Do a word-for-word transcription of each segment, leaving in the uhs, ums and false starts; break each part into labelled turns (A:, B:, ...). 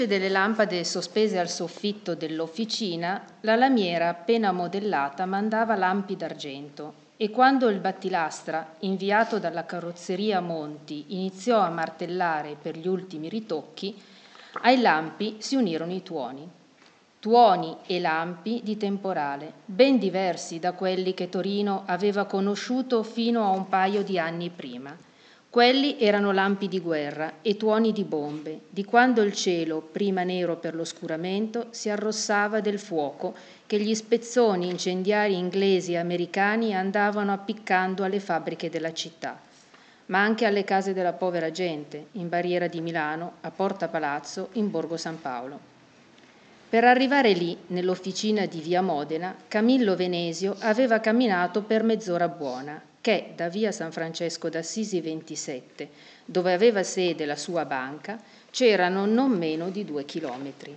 A: Delle lampade sospese al soffitto dell'officina, la lamiera appena modellata mandava lampi d'argento e quando il battilastra, inviato dalla carrozzeria Monti, iniziò a martellare per gli ultimi ritocchi, ai lampi si unirono i tuoni. Tuoni e lampi di temporale, ben diversi da quelli che Torino aveva conosciuto fino a un paio di anni prima. Quelli erano lampi di guerra e tuoni di bombe, di quando il cielo, prima nero per l'oscuramento, si arrossava del fuoco che gli spezzoni incendiari inglesi e americani andavano appiccando alle fabbriche della città, ma anche alle case della povera gente, in Barriera di Milano, a Porta Palazzo, in Borgo San Paolo. Per arrivare lì, nell'officina di via Modena, Camillo Venesio aveva camminato per mezz'ora buona, che da via San Francesco d'Assisi ventisette, dove aveva sede la sua banca, c'erano non meno di due chilometri.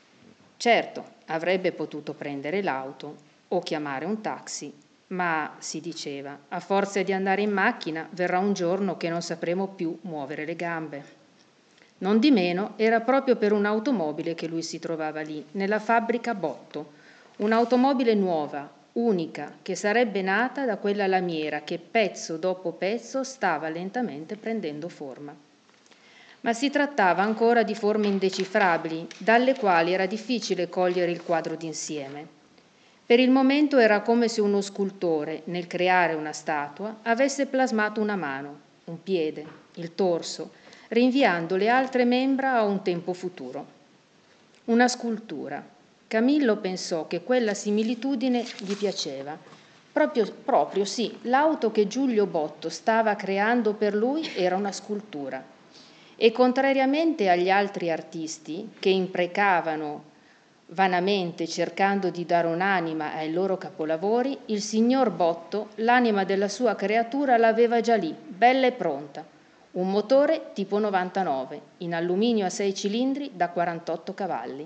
A: Certo, avrebbe potuto prendere l'auto o chiamare un taxi, ma, si diceva, a forza di andare in macchina verrà un giorno che non sapremo più muovere le gambe. Non di meno era proprio per un'automobile che lui si trovava lì, nella fabbrica Botto, un'automobile nuova, unica, che sarebbe nata da quella lamiera che pezzo dopo pezzo stava lentamente prendendo forma. Ma si trattava ancora di forme indecifrabili, dalle quali era difficile cogliere il quadro d'insieme. Per il momento era come se uno scultore, nel creare una statua, avesse plasmato una mano, un piede, il torso, rinviando le altre membra a un tempo futuro. Una scultura. Camillo pensò che quella similitudine gli piaceva. Proprio, proprio sì, l'auto che Giulio Botto stava creando per lui era una scultura. E contrariamente agli altri artisti che imprecavano vanamente cercando di dare un'anima ai loro capolavori, il signor Botto l'anima della sua creatura l'aveva già lì, bella e pronta. Un motore tipo novantanove, in alluminio a sei cilindri da quarantotto cavalli.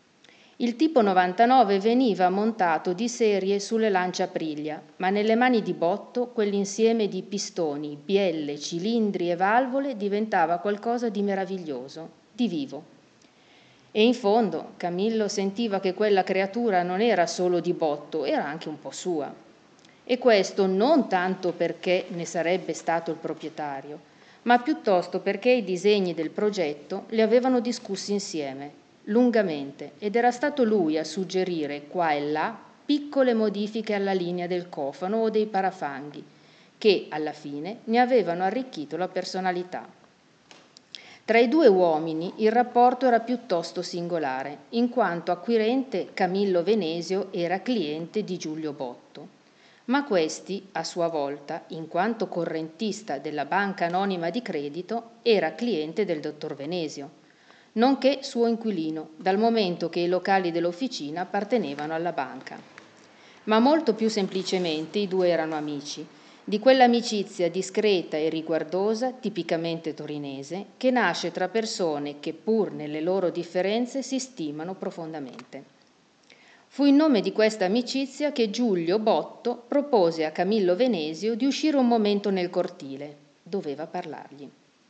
A: Il tipo novantanove veniva montato di serie sulle lanciapriglia, ma nelle mani di Botto quell'insieme di pistoni, bielle, cilindri e valvole diventava qualcosa di meraviglioso, di vivo. E in fondo Camillo sentiva che quella creatura non era solo di Botto, era anche un po' sua. E questo non tanto perché ne sarebbe stato il proprietario, ma piuttosto perché i disegni del progetto li avevano discussi insieme, lungamente, ed era stato lui a suggerire qua e là piccole modifiche alla linea del cofano o dei parafanghi, che alla fine ne avevano arricchito la personalità. Tra i due uomini il rapporto era piuttosto singolare, in quanto acquirente Camillo Venesio era cliente di Giulio Botto. Ma questi, a sua volta, in quanto correntista della Banca Anonima di Credito, era cliente del dottor Venesio, nonché suo inquilino, dal momento che i locali dell'officina appartenevano alla banca. Ma molto più semplicemente i due erano amici, di quell'amicizia discreta e riguardosa, tipicamente torinese, che nasce tra persone che, pur nelle loro differenze, si stimano profondamente. Fu in nome di questa amicizia che Giulio Botto propose a Camillo Venesio di uscire un momento nel cortile. Doveva parlargli.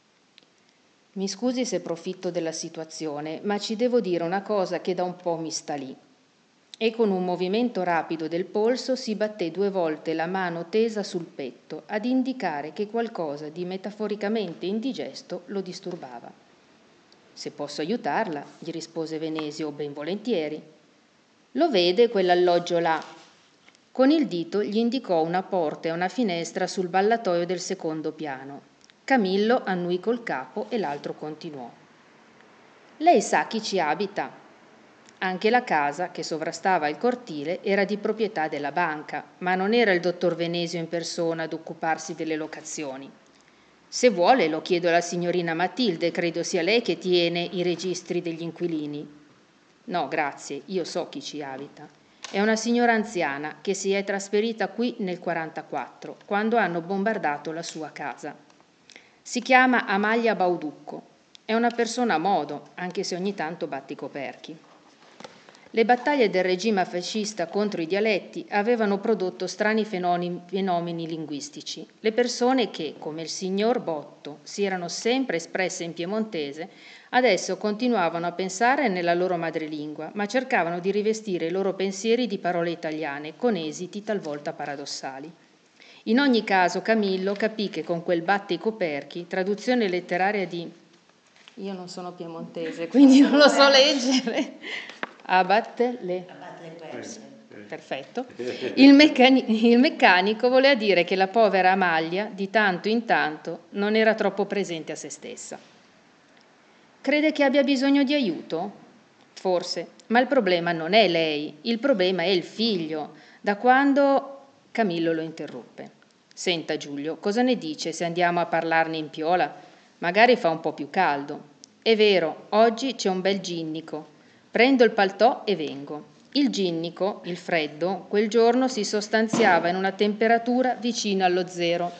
A: Mi scusi se profitto della situazione, ma ci devo dire una cosa che da un po' mi sta lì. E con un movimento rapido del polso si batté due volte la mano tesa sul petto, ad indicare che qualcosa di metaforicamente indigesto lo disturbava. Se posso aiutarla, gli rispose Venesio ben volentieri. Lo vede quell'alloggio là? Con il dito gli indicò una porta e una finestra sul ballatoio del secondo piano. Camillo annui col capo e l'altro continuò. Lei sa chi ci abita? Anche la casa, che sovrastava il cortile, era di proprietà della banca, ma non era il dottor Venesio in persona ad occuparsi delle locazioni. Se vuole lo chiedo alla signorina Matilde, credo sia lei che tiene i registri degli inquilini. No, grazie, io so chi ci abita. È una signora anziana che si è trasferita qui nel quarantaquattro, quando hanno bombardato la sua casa. Si chiama Amalia Bauducco. È una persona a modo, anche se ogni tanto batte i coperchi. Le battaglie del regime fascista contro i dialetti avevano prodotto strani fenomeni, fenomeni linguistici. Le persone che, come il signor Botto, si erano sempre espresse in piemontese, Adesso continuavano a pensare nella loro madrelingua, ma cercavano di rivestire i loro pensieri di parole italiane, con esiti talvolta paradossali. In ogni caso Camillo capì che con quel batte i coperchi, traduzione letteraria di... Io non sono piemontese, quindi non lo so leggere. Abbatte le...
B: Abbatte le perse.
A: Perfetto. Il, meccani- il meccanico voleva dire che la povera Amalia, di tanto in tanto, non era troppo presente a se stessa. Crede che abbia bisogno di aiuto? Forse, ma il problema non è lei, il problema è il figlio. Da quando... Camillo lo interruppe. Senta Giulio, cosa ne dice se andiamo a parlarne in Piola? Magari fa un po' più caldo. È vero, oggi c'è un bel ginnico. Prendo il paltò e vengo. Il ginnico, il freddo, quel giorno si sostanziava in una temperatura vicina allo zero,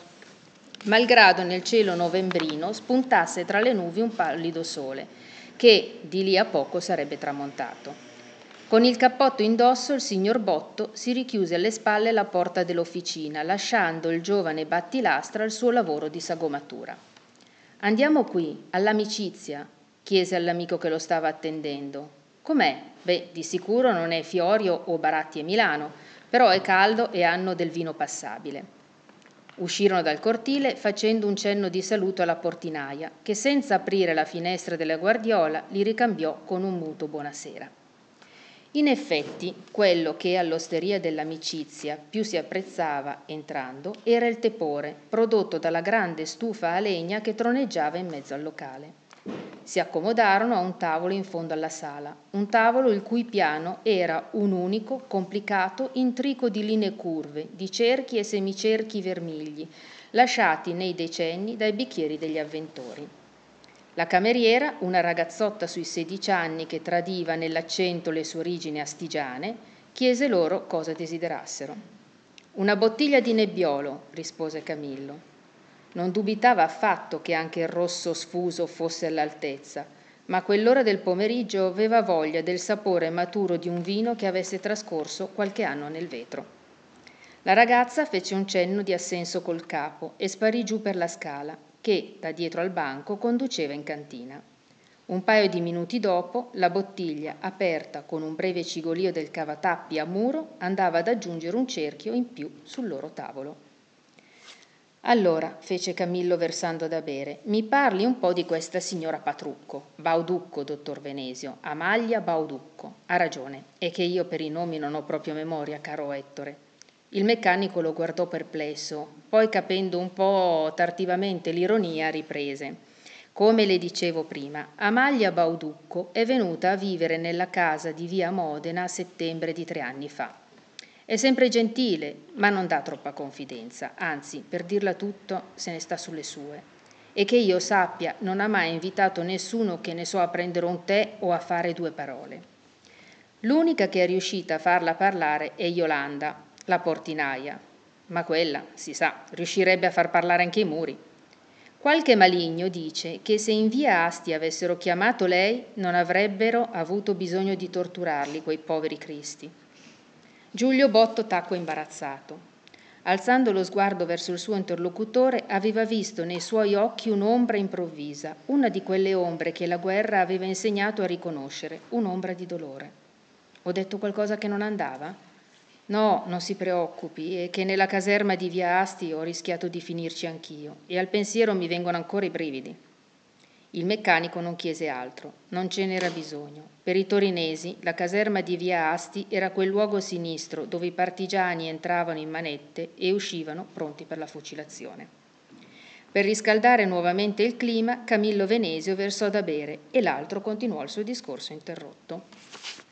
A: malgrado nel cielo novembrino spuntasse tra le nubi un pallido sole, che di lì a poco sarebbe tramontato. Con il cappotto indosso il signor Botto si richiuse alle spalle la porta dell'officina, lasciando il giovane battilastra al suo lavoro di sagomatura. «Andiamo qui, all'amicizia», chiese all'amico che lo stava attendendo. «Com'è? Beh, di sicuro non è Fiorio o Baratti e Milano, però è caldo e hanno del vino passabile». Uscirono dal cortile facendo un cenno di saluto alla portinaia, che senza aprire la finestra della guardiola li ricambiò con un muto buonasera. In effetti, quello che all'osteria dell'amicizia più si apprezzava entrando era il tepore, prodotto dalla grande stufa a legna che troneggiava in mezzo al locale. Si accomodarono a un tavolo in fondo alla sala, un tavolo il cui piano era un unico, complicato intrico di linee curve, di cerchi e semicerchi vermigli, lasciati nei decenni dai bicchieri degli avventori. La cameriera, una ragazzotta sui sedici anni che tradiva nell'accento le sue origini astigiane, chiese loro cosa desiderassero. «Una bottiglia di Nebbiolo», rispose Camillo. Non dubitava affatto che anche il rosso sfuso fosse all'altezza, ma a quell'ora del pomeriggio aveva voglia del sapore maturo di un vino che avesse trascorso qualche anno nel vetro. La ragazza fece un cenno di assenso col capo e sparì giù per la scala, che, da dietro al banco, conduceva in cantina. Un paio di minuti dopo, la bottiglia, aperta con un breve cigolio del cavatappi a muro, andava ad aggiungere un cerchio in più sul loro tavolo. «Allora», fece Camillo versando da bere, «mi parli un po' di questa signora Patrucco, Bauducco, dottor Venesio, Amalia Bauducco. Ha ragione, è che io per i nomi non ho proprio memoria, caro Ettore». Il meccanico lo guardò perplesso, poi capendo un po' tardivamente l'ironia riprese. «Come le dicevo prima, Amalia Bauducco è venuta a vivere nella casa di via Modena a settembre di tre anni fa. È sempre gentile, ma non dà troppa confidenza, anzi, per dirla tutto, se ne sta sulle sue. E che io sappia, non ha mai invitato nessuno che ne so a prendere un tè o a fare due parole. L'unica che è riuscita a farla parlare è Yolanda, la portinaia, ma quella, si sa, riuscirebbe a far parlare anche i muri. Qualche maligno dice che se in via Asti avessero chiamato lei non avrebbero avuto bisogno di torturarli, quei poveri cristi». Giulio Botto tacque imbarazzato. Alzando lo sguardo verso il suo interlocutore, aveva visto nei suoi occhi un'ombra improvvisa, una di quelle ombre che la guerra aveva insegnato a riconoscere, un'ombra di dolore. «Ho detto qualcosa che non andava?» «No, non si preoccupi, è che nella caserma di via Asti ho rischiato di finirci anch'io e al pensiero mi vengono ancora i brividi». Il meccanico non chiese altro, non ce n'era bisogno. Per i torinesi la caserma di via Asti era quel luogo sinistro dove i partigiani entravano in manette e uscivano pronti per la fucilazione. Per riscaldare nuovamente il clima, Camillo Venesio versò da bere e l'altro continuò il suo discorso interrotto.